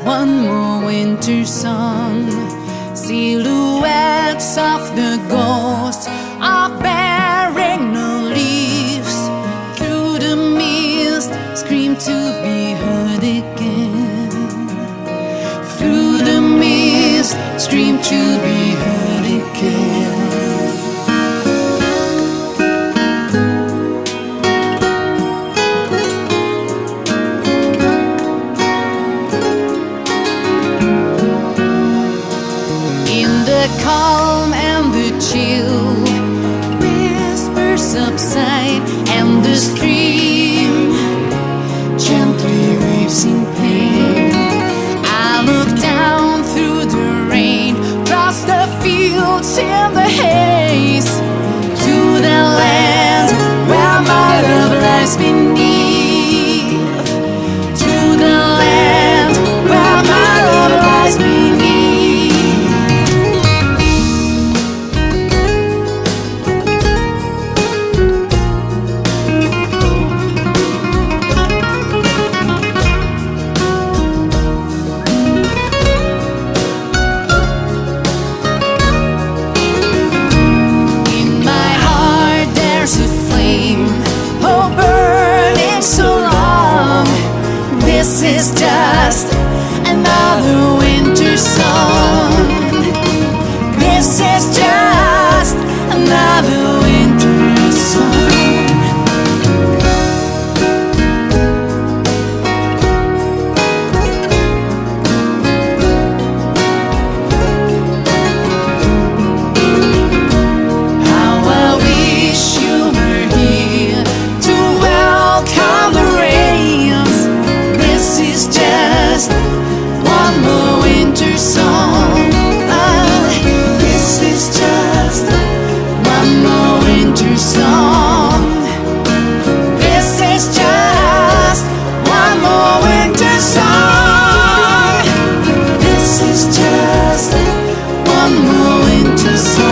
one more winter song. Silhouettes of the ghosts are bearing no leaves. Through the mist, scream to be heard again. Through the mist, scream to be heard again. The calm and the chill, whispers subside, and the stream gently weeps in pain. I look down through the rain, across the fields in the haze, to the land where my love lies beneath. To the land where my love lies beneath. This is just another winter song. This is just another winter song. How I wish you were here to welcome the rains. This is just one more winter song. This is just one more winter song. This is just one more winter song. This is just one more winter song.